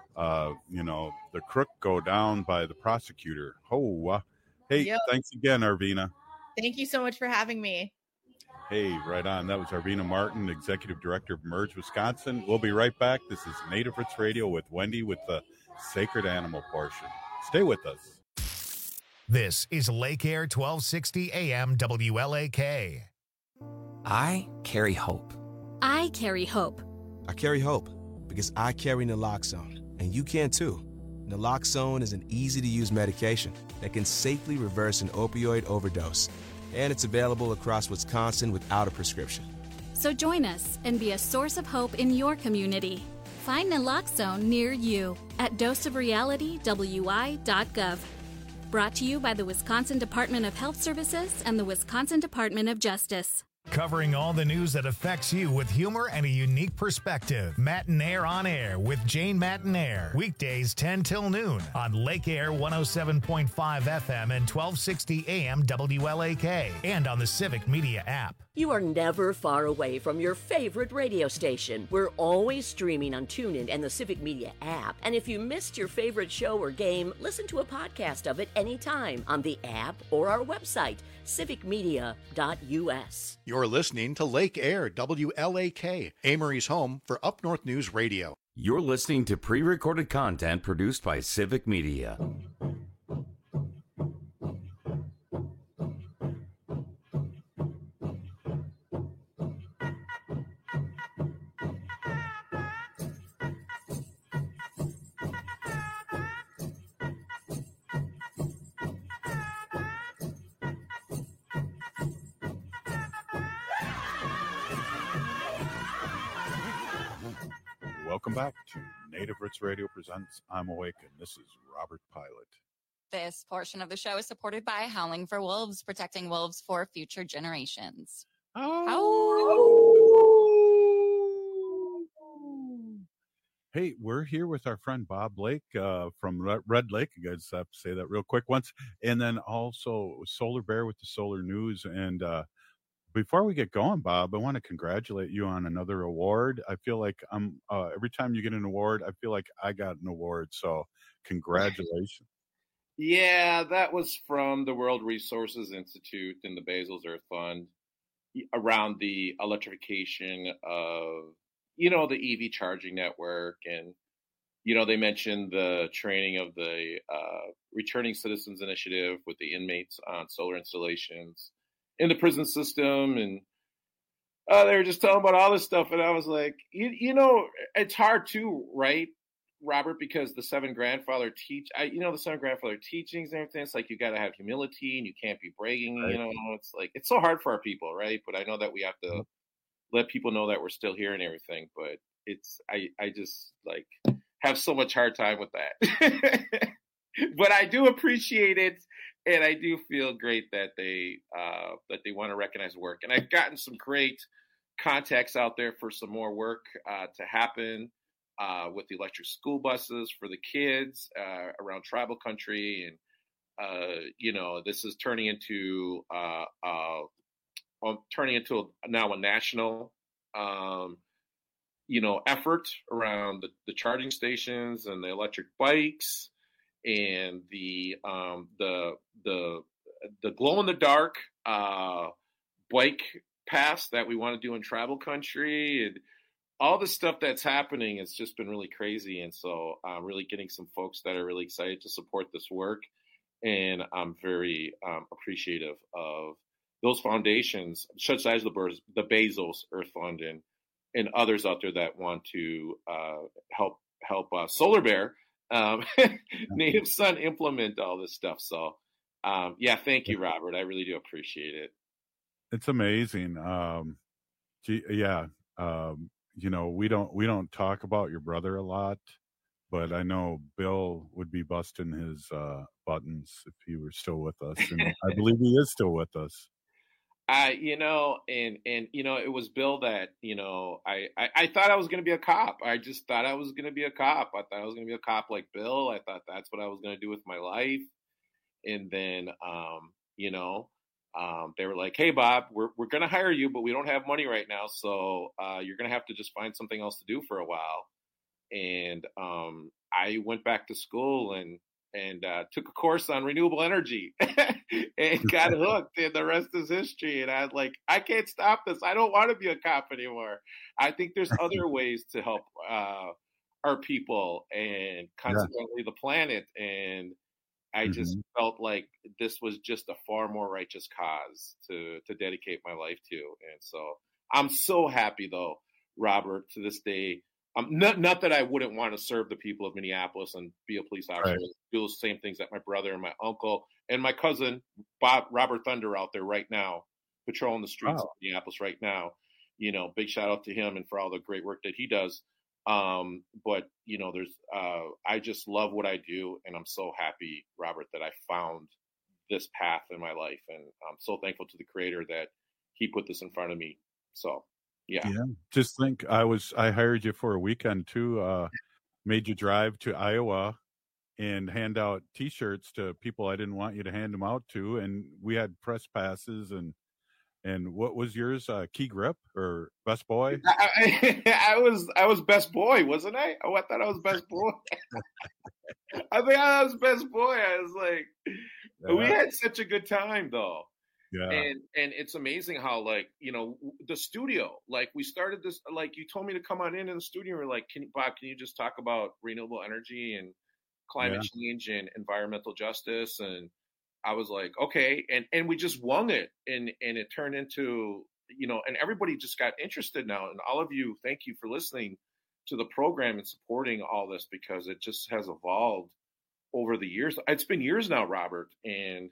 the crook go down by the prosecutor. Hey, yep. Thanks again, Arvina. Thank you so much for having me. Hey, right on. That was Arvina Martin, Executive Director of Merge Wisconsin. We'll be right back. This is Native Roots Radio with Wendy with the Sacred Animal portion. Stay with us. This is Lake Air 1260 AM WLAK. I carry hope. I carry hope. I carry hope because I carry naloxone, and you can too. Naloxone is an easy-to-use medication that can safely reverse an opioid overdose, and it's available across Wisconsin without a prescription. So join us and be a source of hope in your community. Find naloxone near you at doseofrealitywi.gov. Brought to you by the Wisconsin Department of Health Services and the Wisconsin Department of Justice. Covering all the news that affects you with humor and a unique perspective. Mattinaire on Air with Jane Mattinaire. Weekdays 10 till noon on Lake Air 107.5 FM and 1260 AM WLAK. And on the Civic Media app. You are never far away from your favorite radio station. We're always streaming on TuneIn and the Civic Media app. And if you missed your favorite show or game, listen to a podcast of it anytime on the app or our website, civicmedia.us. You're listening to Lake Air, WLAK, Amory's home for Up North News Radio. You're listening to pre-recorded content produced by Civic Media. Welcome back to Native Roots Radio presents I'm Awake, and this is Robert Pilot. This portion of the show is supported by Howling for Wolves, protecting wolves for future generations. Hey, we're here with our friend Bob Lake from Red Lake. You guys have to say that real quick once. And then also Solar Bear with the Solar News. And before we get going, Bob, I want to congratulate you on another award. I feel like every time you get an award, I feel like I got an award. So congratulations. Yeah, that was from the World Resources Institute and the Bezos Earth Fund around the electrification of, the EV charging network. And, they mentioned the training of the Returning Citizens Initiative with the inmates on solar installations in the prison system. And they were just talking about all this stuff. And I was like, it's hard too, right, Robert, because the seven grandfather teachings and everything, it's like you got to have humility and you can't be bragging, right. It's like, it's so hard for our people, right? But I know that we have to let people know that we're still here and everything. But I just like have so much hard time with that. But I do appreciate it. And I do feel great that they want to recognize work. And I've gotten some great contacts out there for some more work to happen with the electric school buses for the kids around tribal country. And, this is turning into now a national effort around the charging stations and the electric bikes and the glow in the dark bike pass that we want to do in travel country, and all the stuff that's happening. It's just been really crazy. And so I'm really getting some folks that are really excited to support this work. And I'm very appreciative of those foundations, such as the Bezos Earth Fund and others out there that want to help Solar Bear, Native Son, implement all this stuff. So, thank you, Robert. I really do appreciate it. It's amazing. We don't talk about your brother a lot, but I know Bill would be busting his buttons if he were still with us, and I believe he is still with us. It was Bill that, I thought I was going to be a cop. I just thought I was going to be a cop. I thought I was going to be a cop like Bill. I thought that's what I was going to do with my life. And then, they were like, "Hey, Bob, we're going to hire you, but we don't have money right now. So you're going to have to just find something else to do for a while." And I went back to school and took a course on renewable energy and got hooked, and the rest is history. And I was like, I can't stop this. I don't want to be a cop anymore. I think there's other ways to help our people and consequently the planet. And I just felt like this was just a far more righteous cause to dedicate my life to. And so I'm so happy, though, Robert, to this day. Not that I wouldn't want to serve the people of Minneapolis and be a police officer, do those same things that my brother and my uncle and my cousin, Robert Thunder, out there right now, patrolling the streets of Minneapolis right now. Big shout out to him and for all the great work that he does. But I just love what I do, and I'm so happy, Robert, that I found this path in my life, and I'm so thankful to the Creator that He put this in front of me. So. Yeah. Just think, I hired you for a weekend too. Made you drive to Iowa and hand out T-shirts to people I didn't want you to hand them out to, and we had press passes and what was yours? Key Grip or Best Boy? I was Best Boy, wasn't I? Oh, I thought I was Best Boy. I think I was Best Boy. I was like, we had such a good time though. Yeah. And it's amazing how, the studio, we started this, you told me to come on in the studio. We're like, Bob, can you just talk about renewable energy and climate change and environmental justice? And I was like, okay. And we just wung it. And it turned into, and everybody just got interested now. And all of you, thank you for listening to the program and supporting all this, because it just has evolved over the years. It's been years now, Robert. And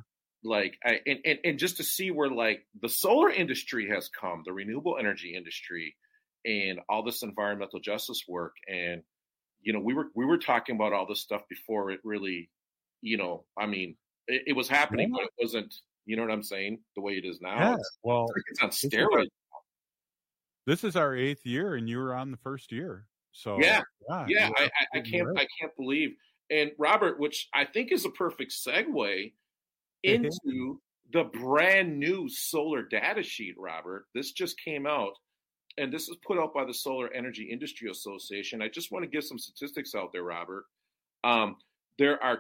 and just to see where the solar industry has come, the renewable energy industry, and all this environmental justice work. And, we were talking about all this stuff before it really, it was happening, but it wasn't, you know what I'm saying? The way it is now. Yeah. It's on steroids. This is our 8th year, and you were on the first year. So I can't believe. And Robert, which I think is a perfect segue into the brand new solar data sheet, Robert. This just came out, and this is put out by the Solar Energy Industry Association. I just want to give some statistics out there, Robert. There are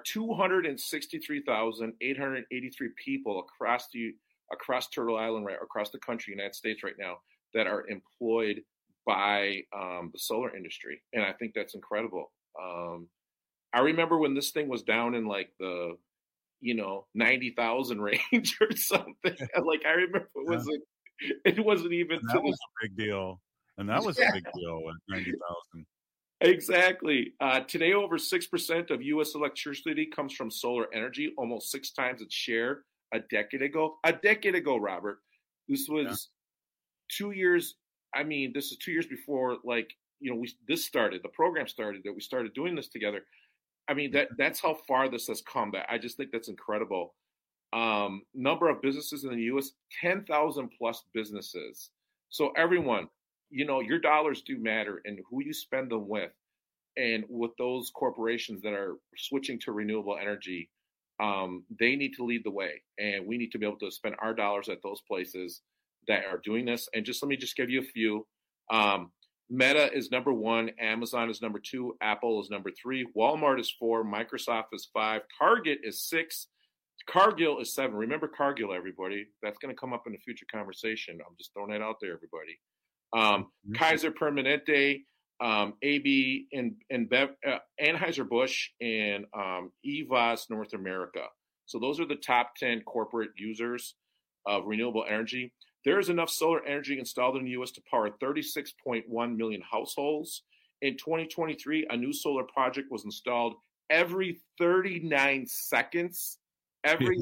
263,883 people across Turtle Island, right across the country, United States, right now, that are employed by the solar industry, and I think that's incredible. I remember when this thing was down in the 90,000 range or something. I remember it wasn't even. That was a big deal. And that was a big deal at 90,000. Exactly. Today, over 6% of U.S. electricity comes from solar energy, almost 6 times its share a decade ago. A decade ago, Robert. This was 2 years. I mean, this is 2 years before, this started, the program started, that we started doing this together. I mean, that's how far this has come. I just think that's incredible. Number of businesses in the U.S., 10,000 plus businesses. So everyone, your dollars do matter, and who you spend them with. And with those corporations that are switching to renewable energy, they need to lead the way. And we need to be able to spend our dollars at those places that are doing this. And let me give you a few. Meta is number 1. Amazon is number 2. Apple is number 3. Walmart is 4. Microsoft is 5. Target is 6. Cargill is 7. Remember Cargill, everybody. That's going to come up in a future conversation. I'm just throwing that out there, everybody. Kaiser Permanente, AB and Anheuser-Busch, and EVAS North America. So those are the top 10 corporate users of renewable energy. There is enough solar energy installed in the U.S. to power 36.1 million households. In 2023, a new solar project was installed every 39 seconds. Every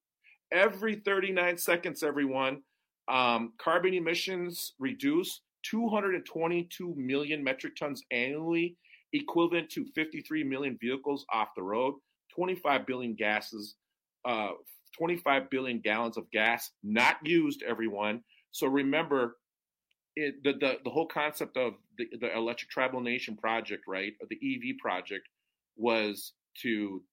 39 seconds, everyone. Carbon emissions reduce 222 million metric tons annually, equivalent to 53 million vehicles off the road, 25 billion gallons of gas not used, everyone. So remember, the whole concept of the Electric Tribal Nation project, right, or the EV project, was to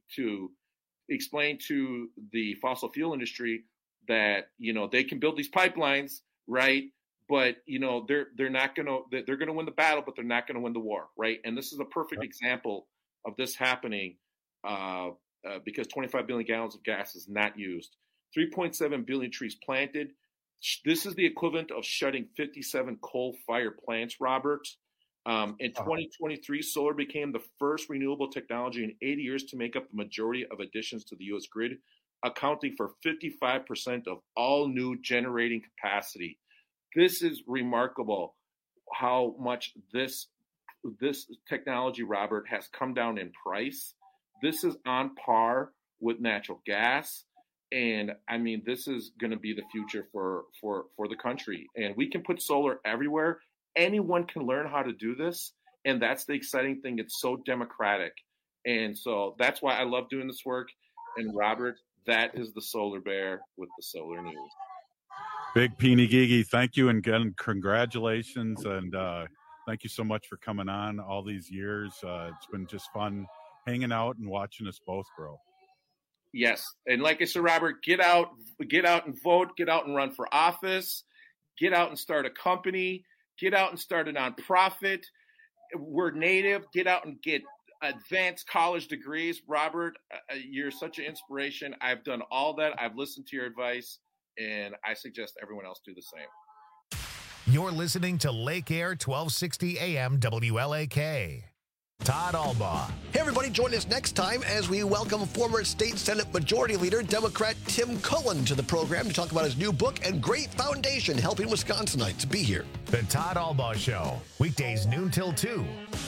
explain to the fossil fuel industry that, they can build these pipelines, right? But, they're going to win the battle, but they're not going to win the war, right? And this is a perfect example of this happening because 25 billion gallons of gas is not used. 3.7 billion trees planted. This is the equivalent of shutting 57 coal-fired plants, Robert. In 2023, solar became the first renewable technology in 80 years to make up the majority of additions to the U.S. grid, accounting for 55% of all new generating capacity. This is remarkable how much this technology, Robert, has come down in price. This is on par with natural gas. And I mean, this is going to be the future for the country. And we can put solar everywhere. Anyone can learn how to do this. And that's the exciting thing. It's so democratic. And so that's why I love doing this work. And Robert, that is the Solar Bear with the Solar News. Big Peeny Gigi, thank you, and again, congratulations, and thank you so much for coming on all these years. It's been just fun hanging out and watching us both grow. Yes, and like I said, Robert, get out and vote, get out and run for office, get out and start a company, get out and start a nonprofit. We're native, get out and get advanced college degrees. Robert, you're such an inspiration. I've done all that. I've listened to your advice. And I suggest everyone else do the same. You're listening to Lake Air 1260 AM WLAK. Todd Albaugh. Hey, everybody, join us next time as we welcome former State Senate Majority Leader, Democrat Tim Cullen, to the program to talk about his new book and great foundation helping Wisconsinites. Be here. The Todd Albaugh Show, weekdays noon till 2.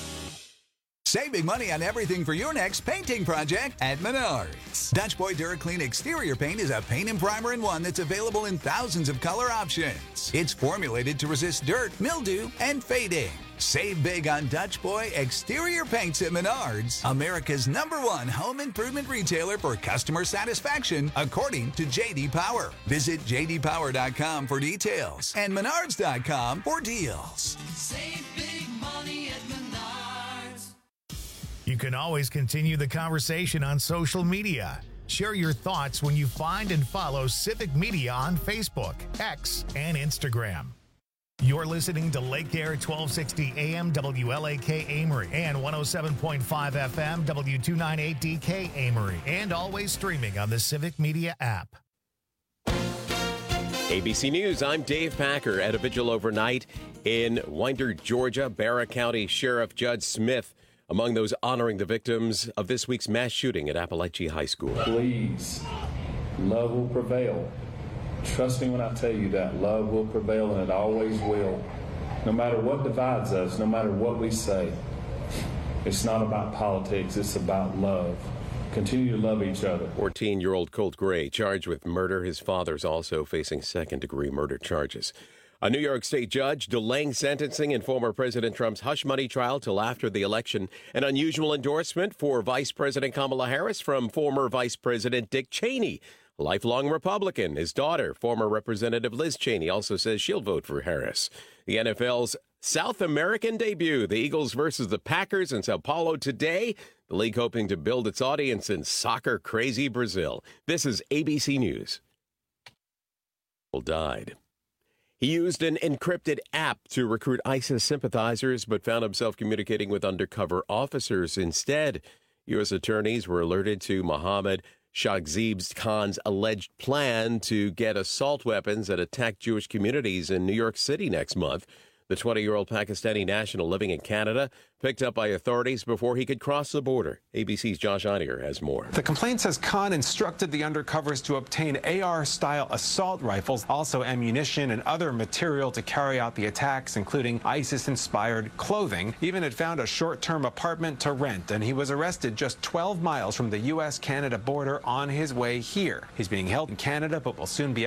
Save big money on everything for your next painting project at Menards. Dutch Boy DuraClean Exterior Paint is a paint and primer in one that's available in thousands of color options. It's formulated to resist dirt, mildew, and fading. Save big on Dutch Boy Exterior Paints at Menards, America's #1 home improvement retailer for customer satisfaction, according to J.D. Power. Visit jdpower.com for details and menards.com for deals. Save big money at Menards. You can always continue the conversation on social media. Share your thoughts when you find and follow Civic Media on Facebook, X, and Instagram. You're listening to Lake Air 1260 AM WLAK Amory and 107.5 FM W298DK Amory, and always streaming on the Civic Media app. ABC News, I'm Dave Packer. At a vigil overnight in Winder, Georgia, Barra County Sheriff Judd Smith among those honoring the victims of this week's mass shooting at Appalachia High School. Please, love will prevail. Trust me when I tell you that love will prevail, and it always will. No matter what divides us, no matter what we say, it's not about politics, it's about love. Continue to love each other. 14-year-old Colt Gray charged with murder. His father's also facing second-degree murder charges. A New York State judge delaying sentencing in former President Trump's hush money trial till after the election. An unusual endorsement for Vice President Kamala Harris from former Vice President Dick Cheney, a lifelong Republican. His daughter, former Representative Liz Cheney, also says she'll vote for Harris. The NFL's South American debut, the Eagles versus the Packers in Sao Paulo today. The league hoping to build its audience in soccer-crazy Brazil. This is ABC News. Died. He used an encrypted app to recruit ISIS sympathizers, but found himself communicating with undercover officers instead. U.S. attorneys were alerted to Mohammed Shahzib Khan's alleged plan to get assault weapons and attack Jewish communities in New York City next month. The 20-year-old Pakistani national living in Canada picked up by authorities before he could cross the border. ABC's Josh Onier has more. The complaint says Khan instructed the undercovers to obtain AR-style assault rifles, also ammunition and other material to carry out the attacks, including ISIS-inspired clothing. Even had found a short-term apartment to rent, and he was arrested just 12 miles from the U.S.-Canada border on his way here. He's being held in Canada, but will soon be